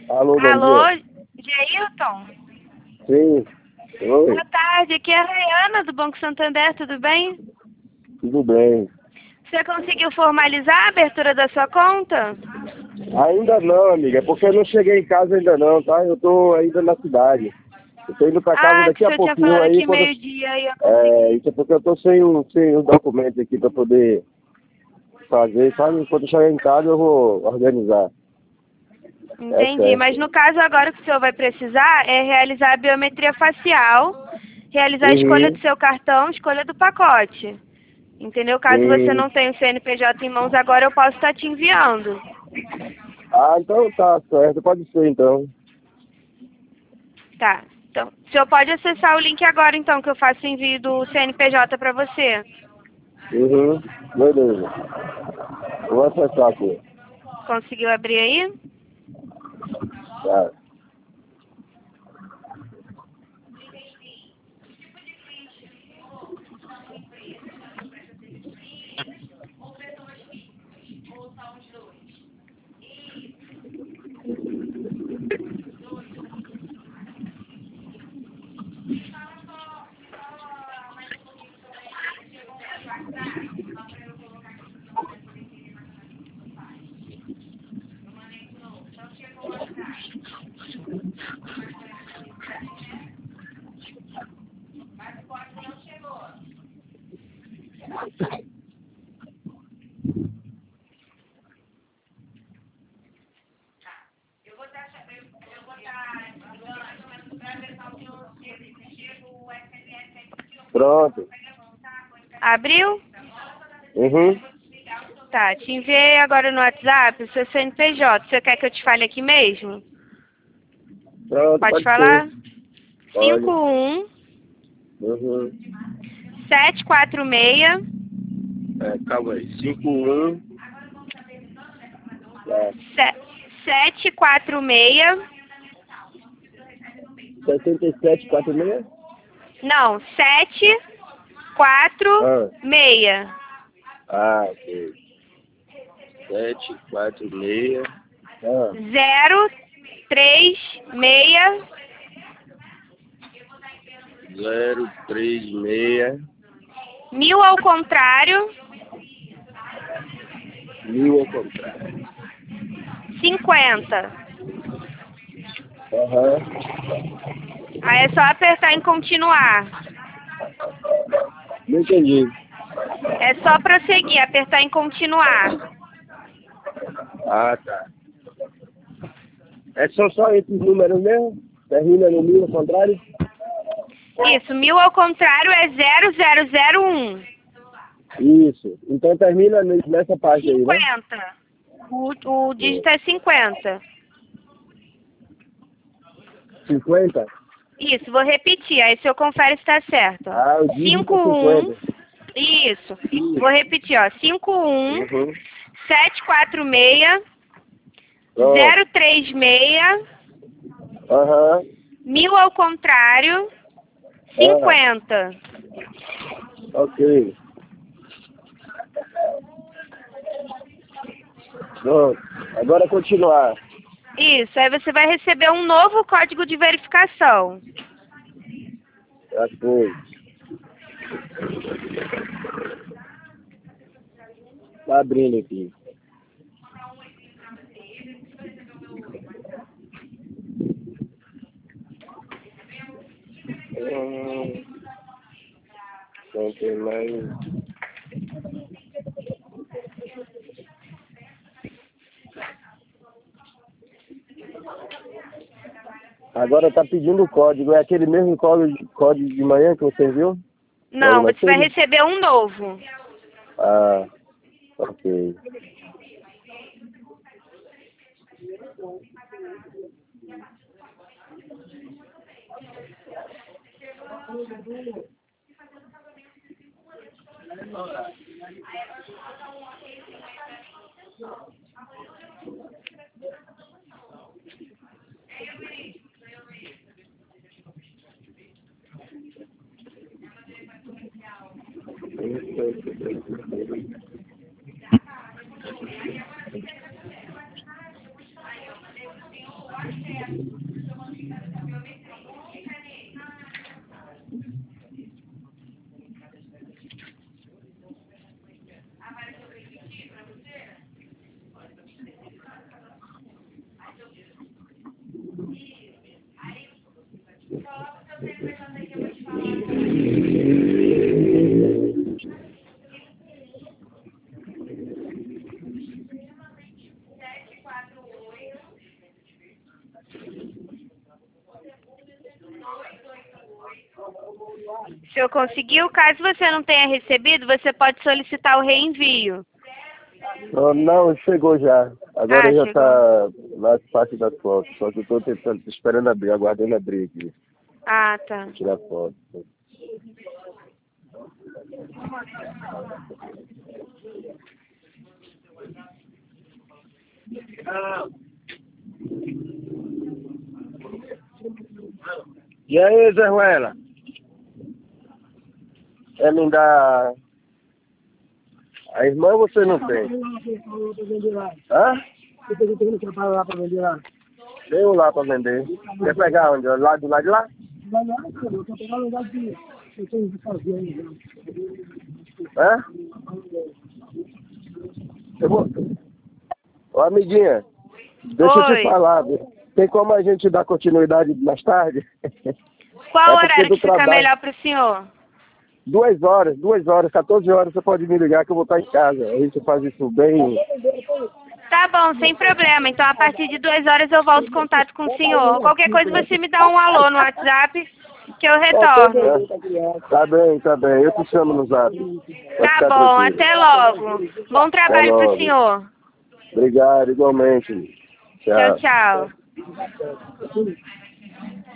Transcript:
Alô, bom Alô, dia. Geilton? Sim. Oi, Boa tarde, aqui é a Rayana do Banco Santander, tudo bem? tudo bem? Você conseguiu formalizar a abertura da sua conta? Ainda não, amiga, é porque eu não cheguei em casa ainda não, tá? Eu tô ainda na cidade. Eu tô indo pra casa Ah, que daqui o a senhor tinha pouquinho falado aí, aqui quando... meio-dia e eu consegui. Isso é porque eu tô sem os documentos aqui pra poder fazer, sabe? Quando eu chegar em casa eu vou organizar. É Entendi, mas certo. no caso agora o que o senhor vai precisar é realizar a biometria facial, realizar a escolha do Uhum. seu cartão, escolha do pacote. Entendeu? Caso você Hum. não tenha o CNPJ em mãos agora, eu posso estar te enviando. Ah, então tá certo, pode ser então. Tá. Então, o senhor pode acessar o link agora, então, que eu faço o envio do CNPJ para você. Uhum. Beleza. Eu vou acessar aqui. Conseguiu abrir aí? Tá. Pronto. Abriu? Uhum. Tá, te enviei agora no WhatsApp o seu CNPJ. Você quer que eu te fale aqui mesmo? Pronto, Pode pode ser. falar? Pode. 51 Uhum. 746 Calma aí. 51. É, 746. 6746? Não, 746 Ok. 746. 036 036. 1000 ao contrário, 1000 ao contrário. 50. Aham. Aí é só apertar em continuar. Não entendi. É só prosseguir, apertar em continuar. Ah, tá. São só esses números mesmo? Termina no 1000 ao contrário? Isso, 1000 ao contrário é 0001. Isso. Então termina nessa parte aí, né? 50. O dígito é 50. 50? Isso, vou repetir, aí o senhor confere se está certo. Ó. Ah, o dígito é 51. 50. Isso. Vou Isso. repetir, ó. 51 Uhum. 746 Pronto. 036 Aham. 1000 ao contrário, Ah, 50. ok. Pronto. Agora continuar. Isso, aí você vai receber um novo código de verificação. Já foi. Tá abrindo aqui. Não tem mais. Agora tá pedindo o código. É aquele mesmo código de manhã que você viu? Logo Não, mais você vai cedo? receber um novo. Ah, ok. O senhor conseguiu? Caso você não tenha recebido, você pode solicitar o reenvio. Não, chegou já. Agora Ah, já chegou. tá na parte das fotos. Só que eu tô tentando, tô esperando abrir, aguardando abrir aqui. Ah, tá. Tirar foto. E aí, Zé Ruela? É me dar... A irmã você não tem? Hã? Tem um lá pra vender. Quer pegar onde? Lá do lado de lá? Hã? Eu vou... Ô, amiguinha, deixa eu te Oi. falar. Tem como a gente dar continuidade mais tarde? Qual É porque horário do que fica trabalho. melhor pro senhor? 2 horas, 14 horas você pode me ligar que eu vou estar em casa. A gente faz isso bem. Tá bom, sem problema. Então, a partir de 2 horas eu volto em contato com o senhor. Qualquer coisa você me dá um alô no WhatsApp que eu retorno. Tá bem, tá bem. Eu te chamo no zap. Pode Tá ficar bom, tranquilo. até logo. Bom trabalho pro logo. senhor. Obrigado, igualmente. Tchau, Tchau. tchau.